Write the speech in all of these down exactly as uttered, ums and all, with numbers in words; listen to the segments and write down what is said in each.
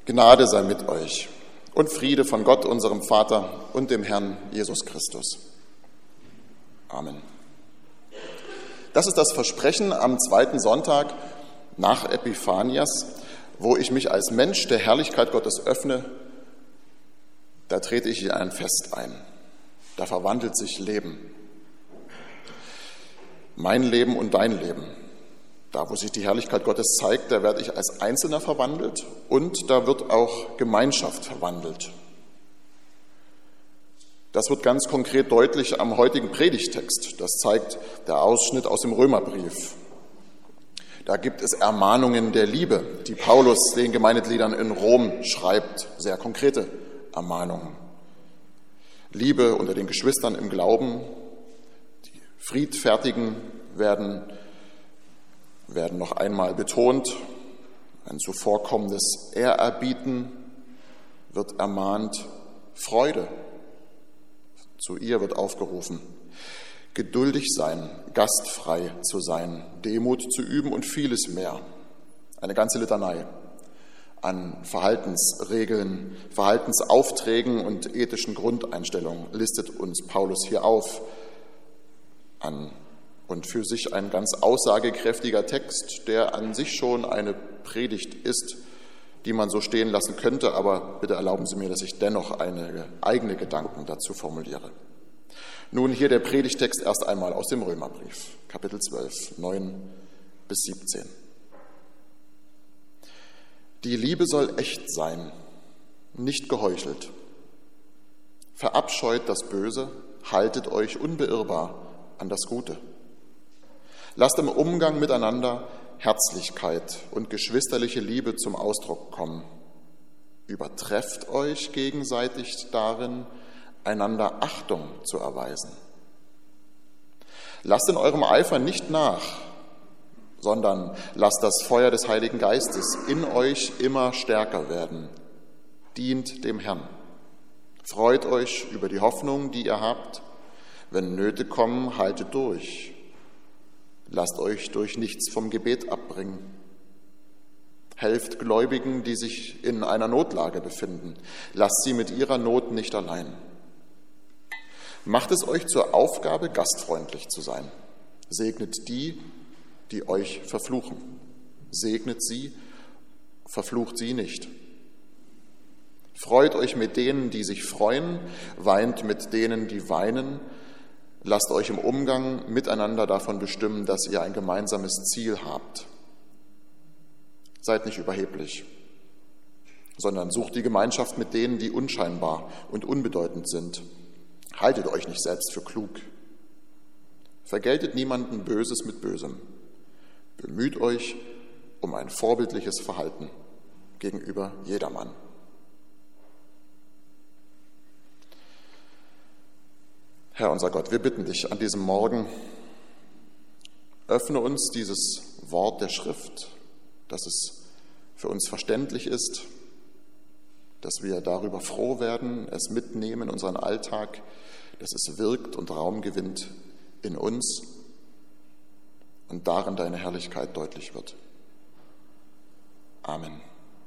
Gnade sei mit euch und Friede von Gott, unserem Vater und dem Herrn Jesus Christus. Amen. Das ist das Versprechen am zweiten Sonntag nach Epiphanias, wo ich mich als Mensch der Herrlichkeit Gottes öffne. Da trete ich in ein Fest ein. Da verwandelt sich Leben. Mein Leben und dein Leben. Da, wo sich die Herrlichkeit Gottes zeigt, da werde ich als Einzelner verwandelt und da wird auch Gemeinschaft verwandelt. Das wird ganz konkret deutlich am heutigen Predigtext. Das zeigt der Ausschnitt aus dem Römerbrief. Da gibt es Ermahnungen der Liebe, die Paulus den Gemeindegliedern in Rom schreibt, sehr konkrete Ermahnungen. Liebe unter den Geschwistern im Glauben, die Friedfertigen werden werden noch einmal betont, ein zuvorkommendes Ehrerbieten wird ermahnt, Freude, zu ihr wird aufgerufen, geduldig sein, gastfrei zu sein, Demut zu üben und vieles mehr. Eine ganze Litanei an Verhaltensregeln, Verhaltensaufträgen und ethischen Grundeinstellungen listet uns Paulus hier auf, an und für sich ein ganz aussagekräftiger Text, der an sich schon eine Predigt ist, die man so stehen lassen könnte, aber bitte erlauben Sie mir, dass ich dennoch eine eigene Gedanken dazu formuliere. Nun hier der Predigtext erst einmal aus dem Römerbrief, Kapitel zwölf, neun bis siebzehn. Die Liebe soll echt sein, nicht geheuchelt. Verabscheut das Böse, haltet euch unbeirrbar an das Gute. Lasst im Umgang miteinander Herzlichkeit und geschwisterliche Liebe zum Ausdruck kommen. Übertrefft euch gegenseitig darin, einander Achtung zu erweisen. Lasst in eurem Eifer nicht nach, sondern lasst das Feuer des Heiligen Geistes in euch immer stärker werden. Dient dem Herrn. Freut euch über die Hoffnung, die ihr habt. Wenn Nöte kommen, haltet durch. Lasst euch durch nichts vom Gebet abbringen. Helft Gläubigen, die sich in einer Notlage befinden. Lasst sie mit ihrer Not nicht allein. Macht es euch zur Aufgabe, gastfreundlich zu sein. Segnet die, die euch verfluchen. Segnet sie, verflucht sie nicht. Freut euch mit denen, die sich freuen, weint mit denen, die weinen. Lasst euch im Umgang miteinander davon bestimmen, dass ihr ein gemeinsames Ziel habt. Seid nicht überheblich, sondern sucht die Gemeinschaft mit denen, die unscheinbar und unbedeutend sind. Haltet euch nicht selbst für klug. Vergeltet niemanden Böses mit Bösem. Bemüht euch um ein vorbildliches Verhalten gegenüber jedermann. Herr unser Gott, wir bitten dich an diesem Morgen, öffne uns dieses Wort der Schrift, dass es für uns verständlich ist, dass wir darüber froh werden, es mitnehmen in unseren Alltag, dass es wirkt und Raum gewinnt in uns und darin deine Herrlichkeit deutlich wird. Amen.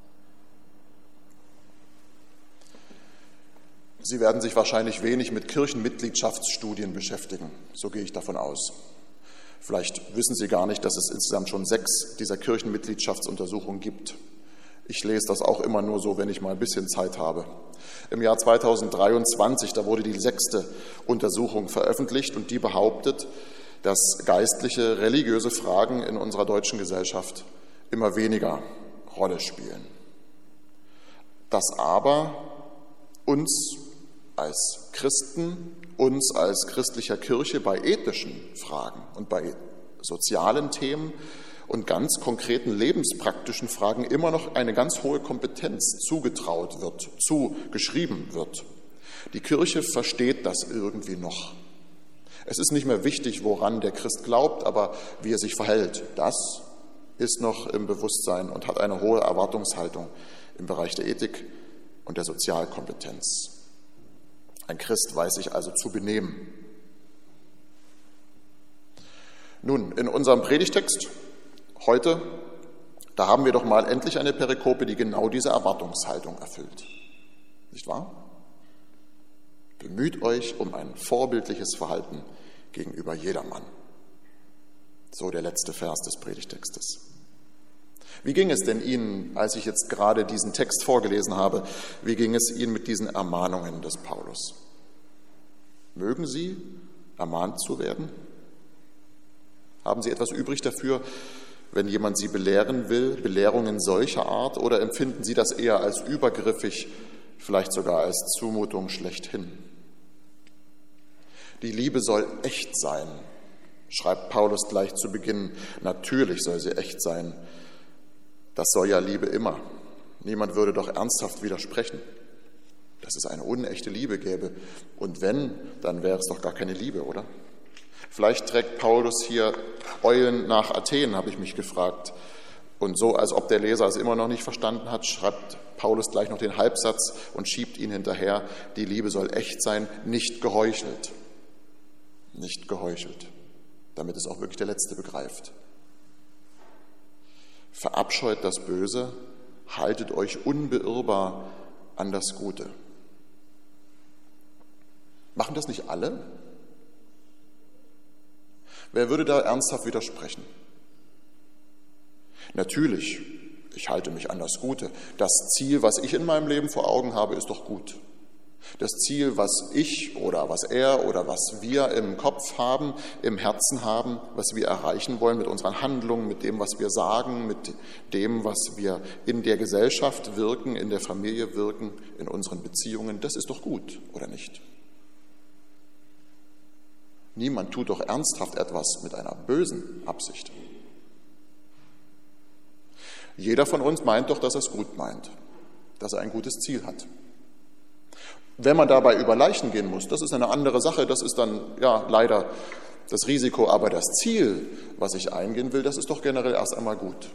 Sie werden sich wahrscheinlich wenig mit Kirchenmitgliedschaftsstudien beschäftigen, so gehe ich davon aus. Vielleicht wissen Sie gar nicht, dass es insgesamt schon sechs dieser Kirchenmitgliedschaftsuntersuchungen gibt. Ich lese das auch immer nur so, wenn ich mal ein bisschen Zeit habe. Im Jahr zweitausenddreiundzwanzig, da wurde die sechste Untersuchung veröffentlicht und die behauptet, dass geistliche, religiöse Fragen in unserer deutschen Gesellschaft immer weniger Rolle spielen. Dass aber uns als Christen, uns als christlicher Kirche bei ethischen Fragen und bei sozialen Themen und ganz konkreten lebenspraktischen Fragen immer noch eine ganz hohe Kompetenz zugetraut wird, zugeschrieben wird. Die Kirche versteht das irgendwie noch. Es ist nicht mehr wichtig, woran der Christ glaubt, aber wie er sich verhält, das ist noch im Bewusstsein und hat eine hohe Erwartungshaltung im Bereich der Ethik und der Sozialkompetenz. Ein Christ weiß sich also zu benehmen. Nun, in unserem Predigtext heute, Da haben wir doch mal endlich eine Perikope, die genau diese Erwartungshaltung erfüllt. Nicht wahr? Bemüht euch um ein vorbildliches Verhalten gegenüber jedermann. So der letzte Vers des Predigtextes. Wie ging es denn Ihnen, als ich jetzt gerade diesen Text vorgelesen habe, wie ging es Ihnen mit diesen Ermahnungen des Paulus? Mögen Sie ermahnt zu werden? Haben Sie etwas übrig dafür, wenn jemand Sie belehren will, Belehrungen solcher Art, oder empfinden Sie das eher als übergriffig, vielleicht sogar als Zumutung schlechthin? Die Liebe soll echt sein, schreibt Paulus gleich zu Beginn. Natürlich soll sie echt sein. Das soll ja Liebe immer. Niemand würde doch ernsthaft widersprechen, dass es eine unechte Liebe gäbe. Und wenn, dann wäre es doch gar keine Liebe, oder? Vielleicht trägt Paulus hier Eulen nach Athen, habe ich mich gefragt. Und so, als ob der Leser es immer noch nicht verstanden hat, schreibt Paulus gleich noch den Halbsatz und schiebt ihn hinterher. Die Liebe soll echt sein, nicht geheuchelt. Nicht geheuchelt, damit es auch wirklich der Letzte begreift. Verabscheut das Böse, haltet euch unbeirrbar an das Gute. Machen das nicht alle? Wer würde da ernsthaft widersprechen? Natürlich, ich halte mich an das Gute. Das Ziel, was ich in meinem Leben vor Augen habe, ist doch gut. Das Ziel, was ich oder was er oder was wir im Kopf haben, im Herzen haben, was wir erreichen wollen mit unseren Handlungen, mit dem, was wir sagen, mit dem, was wir in der Gesellschaft wirken, in der Familie wirken, in unseren Beziehungen, das ist doch gut, oder nicht? Niemand tut doch ernsthaft etwas mit einer bösen Absicht. Jeder von uns meint doch, dass er es gut meint, dass er ein gutes Ziel hat. Wenn man dabei über Leichen gehen muss, das ist eine andere Sache, das ist dann ja leider das Risiko, aber das Ziel, was ich eingehen will, das ist doch generell erst einmal gut.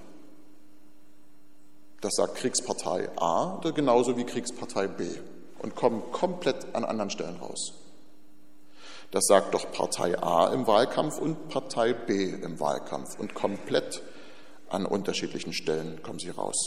Das sagt Kriegspartei A oder genauso wie Kriegspartei B und kommen komplett an anderen Stellen raus. Das sagt doch Partei A im Wahlkampf und Partei B im Wahlkampf und komplett an unterschiedlichen Stellen kommen sie raus.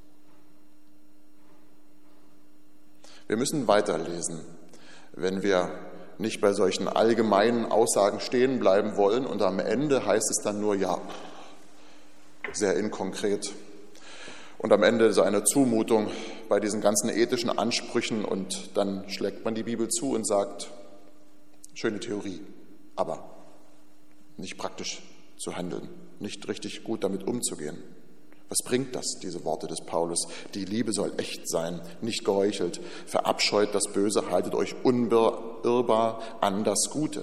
Wir müssen weiterlesen, wenn wir nicht bei solchen allgemeinen Aussagen stehen bleiben wollen und am Ende heißt es dann nur ja, sehr inkonkret. Und am Ende so eine Zumutung bei diesen ganzen ethischen Ansprüchen und dann schlägt man die Bibel zu und sagt, schöne Theorie, aber nicht praktisch zu handeln, nicht richtig gut damit umzugehen. Was bringt das, diese Worte des Paulus? Die Liebe soll echt sein, nicht geheuchelt. Verabscheut das Böse, haltet euch unbeirrbar an das Gute.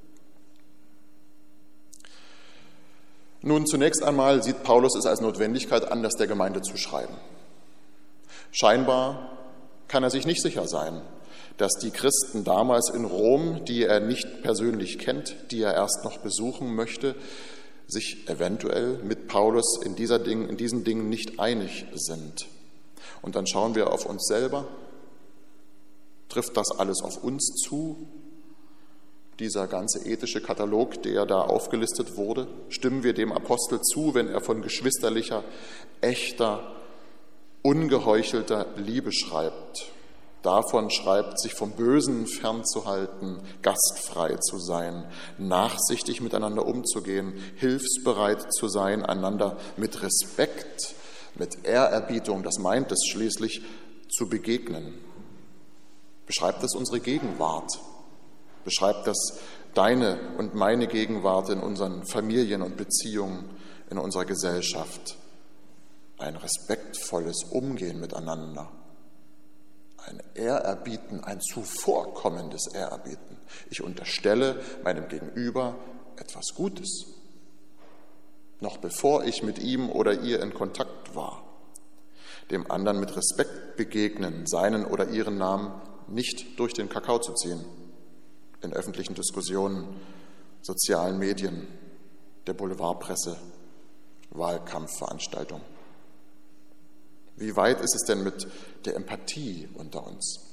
Nun, zunächst einmal sieht Paulus es als Notwendigkeit an, das der Gemeinde zu schreiben. Scheinbar kann er sich nicht sicher sein, dass die Christen damals in Rom, die er nicht persönlich kennt, die er erst noch besuchen möchte, sich eventuell mit Paulus in, dieser Ding, in diesen Dingen nicht einig sind. Und dann schauen wir auf uns selber. Trifft das alles auf uns zu? Dieser ganze ethische Katalog, der da aufgelistet wurde, stimmen wir dem Apostel zu, wenn er von geschwisterlicher, echter, ungeheuchelter Liebe schreibt? Davon schreibt, sich vom Bösen fernzuhalten, gastfrei zu sein, nachsichtig miteinander umzugehen, hilfsbereit zu sein, einander mit Respekt, mit Ehrerbietung, das meint es schließlich, zu begegnen. Beschreibt das unsere Gegenwart? Beschreibt das deine und meine Gegenwart in unseren Familien und Beziehungen, in unserer Gesellschaft? Ein respektvolles Umgehen miteinander. Ein Ehrerbieten, ein zuvorkommendes Ehrerbieten. Ich unterstelle meinem Gegenüber etwas Gutes, noch bevor ich mit ihm oder ihr in Kontakt war. Dem anderen mit Respekt begegnen, seinen oder ihren Namen nicht durch den Kakao zu ziehen, in öffentlichen Diskussionen, sozialen Medien, der Boulevardpresse, Wahlkampfveranstaltungen. Wie weit ist es denn mit der Empathie unter uns,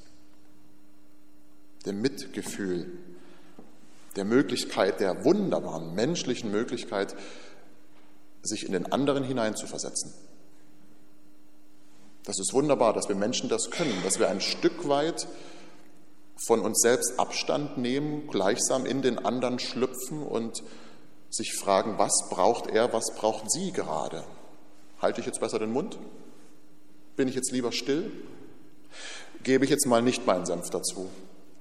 dem Mitgefühl, der Möglichkeit, der wunderbaren menschlichen Möglichkeit, sich in den anderen hineinzuversetzen, Das ist wunderbar, dass wir Menschen das können, dass wir ein Stück weit von uns selbst Abstand nehmen, gleichsam in den anderen schlüpfen und sich fragen, was braucht er, was braucht sie gerade? Halte ich jetzt besser den Mund? Bin ich jetzt lieber still? Gebe ich jetzt mal nicht meinen Senf dazu?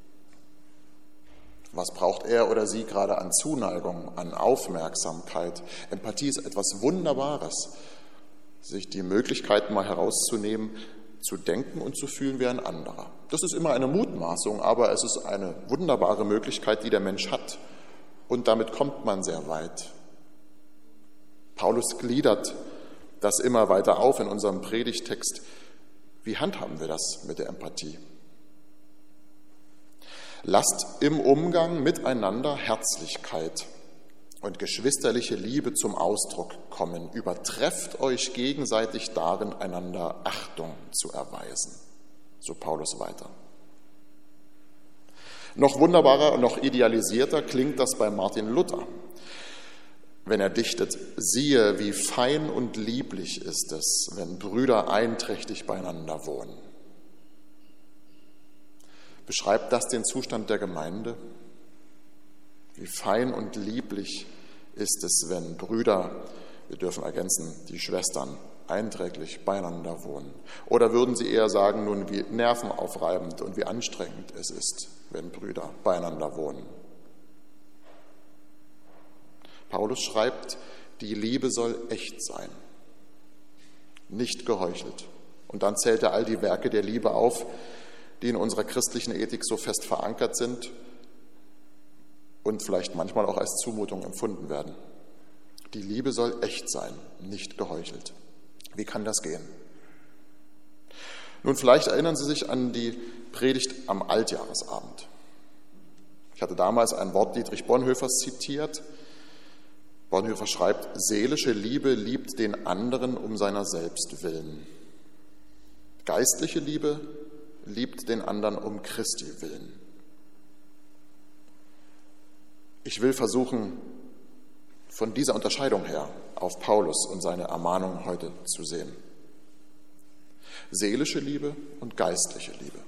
Was braucht er oder sie gerade an Zuneigung, an Aufmerksamkeit? Empathie ist etwas Wunderbares, sich die Möglichkeiten mal herauszunehmen, zu denken und zu fühlen wie ein anderer. Das ist immer eine Mutmaßung, aber es ist eine wunderbare Möglichkeit, die der Mensch hat. Und damit kommt man sehr weit. Paulus gliedert das immer weiter auf in unserem Predigtext. Wie handhaben wir das mit der Empathie? Lasst im Umgang miteinander Herzlichkeit und geschwisterliche Liebe zum Ausdruck kommen. Übertrefft euch gegenseitig darin, einander Achtung zu erweisen. So Paulus weiter. Noch wunderbarer, noch idealisierter klingt das bei Martin Luther, wenn er dichtet: Siehe, wie fein und lieblich ist es, wenn Brüder einträchtig beieinander wohnen. Beschreibt das den Zustand der Gemeinde? Wie fein und lieblich ist es, wenn Brüder, wir dürfen ergänzen, die Schwestern, einträglich beieinander wohnen. Oder würden Sie eher sagen, nun, wie nervenaufreibend und wie anstrengend es ist, wenn Brüder beieinander wohnen? Paulus schreibt, die Liebe soll echt sein, nicht geheuchelt. Und dann zählt er all die Werke der Liebe auf, die in unserer christlichen Ethik so fest verankert sind und vielleicht manchmal auch als Zumutung empfunden werden. Die Liebe soll echt sein, nicht geheuchelt. Wie kann das gehen? Nun, vielleicht erinnern Sie sich an die Predigt am Altjahresabend. Ich hatte damals ein Wort Dietrich Bonhoeffers zitiert. Bonhoeffer schreibt, seelische Liebe liebt den anderen um seiner selbst willen. Geistliche Liebe liebt den anderen um Christi willen. Ich will versuchen, von dieser Unterscheidung her auf Paulus und seine Ermahnung heute zu sehen. Seelische Liebe und geistliche Liebe.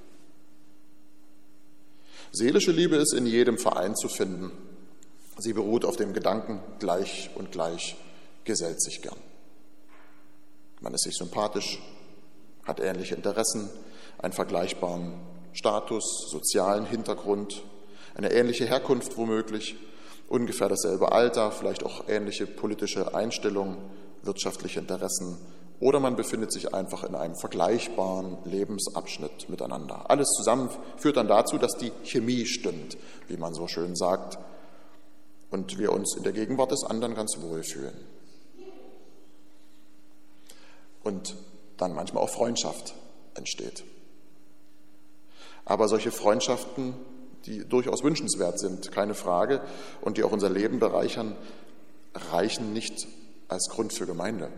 Seelische Liebe ist in jedem Verein zu finden. Sie beruht auf dem Gedanken, gleich und gleich gesellt sich gern. Man ist sich sympathisch, hat ähnliche Interessen, einen vergleichbaren Status, sozialen Hintergrund, eine ähnliche Herkunft womöglich, ungefähr dasselbe Alter, vielleicht auch ähnliche politische Einstellungen, wirtschaftliche Interessen, oder man befindet sich einfach in einem vergleichbaren Lebensabschnitt miteinander. Alles zusammen führt dann dazu, dass die Chemie stimmt, wie man so schön sagt, und wir uns in der Gegenwart des anderen ganz wohl fühlen. Und dann manchmal auch Freundschaft entsteht. Aber solche Freundschaften, die durchaus wünschenswert sind, keine Frage, und die auch unser Leben bereichern, reichen nicht als Grund für Gemeinde,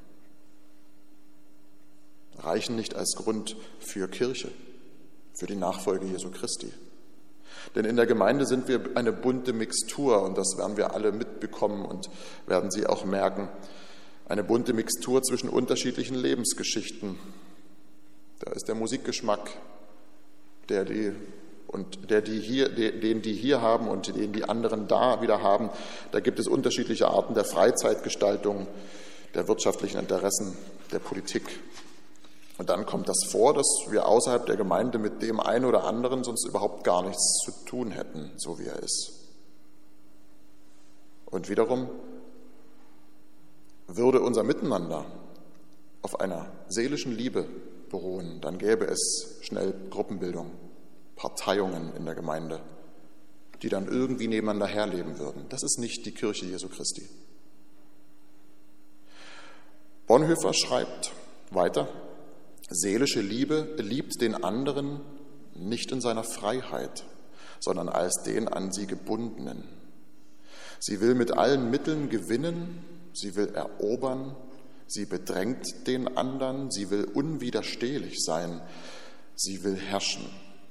reichen nicht als Grund für Kirche, für die Nachfolge Jesu Christi. Denn in der Gemeinde sind wir eine bunte Mixtur, und das werden wir alle mitbekommen und werden Sie auch merken, eine bunte Mixtur zwischen unterschiedlichen Lebensgeschichten. Da ist der Musikgeschmack, der die und der die hier, den die hier haben und den die anderen da wieder haben. Da gibt es unterschiedliche Arten der Freizeitgestaltung, der wirtschaftlichen Interessen, der Politik. Und dann kommt das vor, dass wir außerhalb der Gemeinde mit dem einen oder anderen sonst überhaupt gar nichts zu tun hätten, so wie er ist. Und wiederum würde unser Miteinander auf einer seelischen Liebe beruhen, dann gäbe es schnell Gruppenbildung, Parteiungen in der Gemeinde, die dann irgendwie nebeneinander herleben würden. Das ist nicht die Kirche Jesu Christi. Bonhoeffer schreibt weiter, seelische Liebe liebt den anderen nicht in seiner Freiheit, sondern als den an sie gebundenen. Sie will mit allen Mitteln gewinnen, sie will erobern, sie bedrängt den anderen, sie will unwiderstehlich sein, sie will herrschen.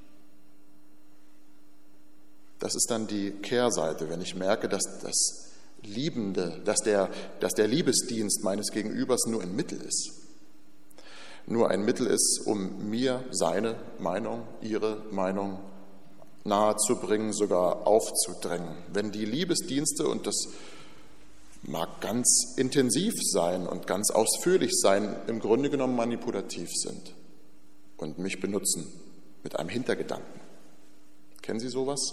Das ist dann die Kehrseite, wenn ich merke, dass das Liebende, dass der, dass der Liebesdienst meines Gegenübers nur ein Mittel ist. nur ein Mittel ist, um mir seine Meinung, ihre Meinung nahezubringen, sogar aufzudrängen. Wenn die Liebesdienste, und das mag ganz intensiv sein und ganz ausführlich sein, im Grunde genommen manipulativ sind und mich benutzen mit einem Hintergedanken. Kennen Sie sowas?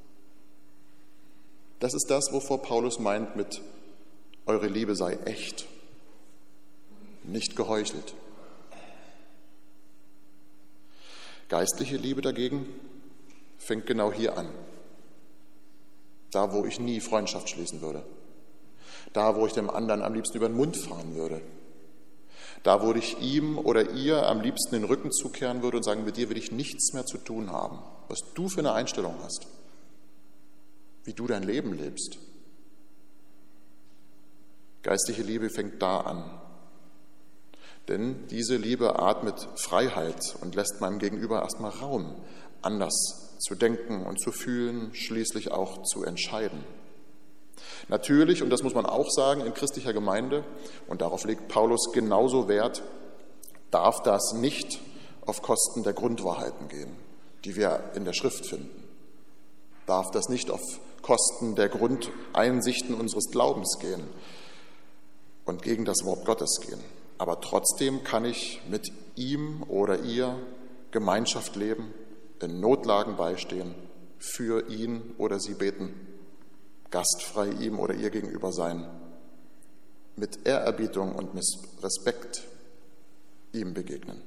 Das ist das, wovor Paulus meint mit eure Liebe sei echt, nicht geheuchelt. Geistliche Liebe dagegen fängt genau hier an. Da, wo ich nie Freundschaft schließen würde. Da, wo ich dem anderen am liebsten über den Mund fahren würde. Da, wo ich ihm oder ihr am liebsten den Rücken zukehren würde und sagen, mit dir will ich nichts mehr zu tun haben. Was du für eine Einstellung hast. Wie du dein Leben lebst. Geistliche Liebe fängt da an. Denn diese Liebe atmet Freiheit und lässt meinem Gegenüber erstmal Raum, anders zu denken und zu fühlen, schließlich auch zu entscheiden. Natürlich, und das muss man auch sagen, in christlicher Gemeinde, und darauf legt Paulus genauso Wert, darf das nicht auf Kosten der Grundwahrheiten gehen, die wir in der Schrift finden. Darf das nicht auf Kosten der Grundeinsichten unseres Glaubens gehen und gegen das Wort Gottes gehen. Aber trotzdem kann ich mit ihm oder ihr Gemeinschaft leben, in Notlagen beistehen, für ihn oder sie beten, gastfrei ihm oder ihr gegenüber sein, mit Ehrerbietung und mit Respekt ihm begegnen.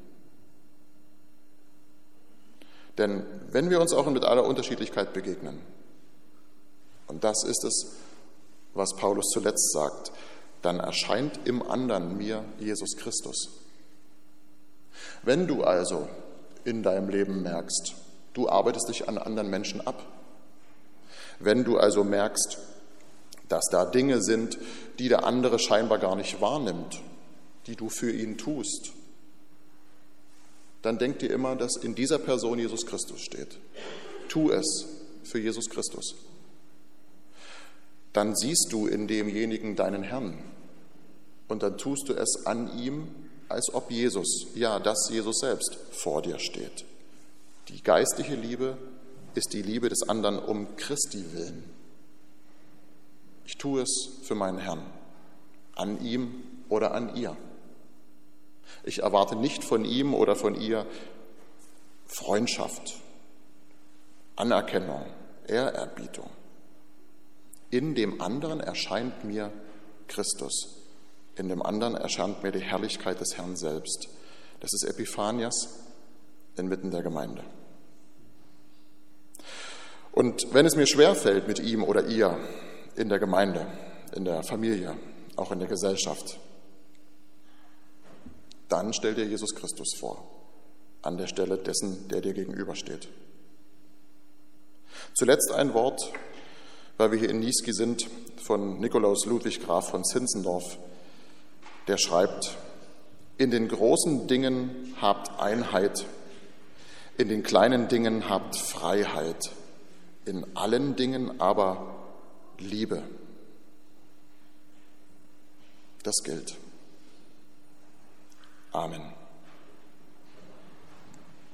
Denn wenn wir uns auch mit aller Unterschiedlichkeit begegnen, und das ist es, was Paulus zuletzt sagt, dann erscheint im anderen mir Jesus Christus. Wenn du also in deinem Leben merkst, du arbeitest dich an anderen Menschen ab, wenn du also merkst, dass da Dinge sind, die der andere scheinbar gar nicht wahrnimmt, die du für ihn tust, dann denk dir immer, dass in dieser Person Jesus Christus steht. Tu es für Jesus Christus. Dann siehst du in demjenigen deinen Herrn und dann tust du es an ihm, als ob Jesus, ja, dass Jesus selbst vor dir steht. Die geistliche Liebe ist die Liebe des anderen um Christi willen. Ich tue es für meinen Herrn, an ihm oder an ihr. Ich erwarte nicht von ihm oder von ihr Freundschaft, Anerkennung, Ehrerbietung. In dem anderen erscheint mir Christus. In dem anderen erscheint mir die Herrlichkeit des Herrn selbst. Das ist Epiphanias inmitten der Gemeinde. Und wenn es mir schwerfällt mit ihm oder ihr in der Gemeinde, in der Familie, auch in der Gesellschaft, dann stell dir Jesus Christus vor, an der Stelle dessen, der dir gegenübersteht. Zuletzt ein Wort, weil wir hier in Niesky sind, von Nikolaus Ludwig Graf von Zinzendorf, der schreibt, in den großen Dingen habt Einheit, in den kleinen Dingen habt Freiheit, in allen Dingen aber Liebe. Das gilt. Amen.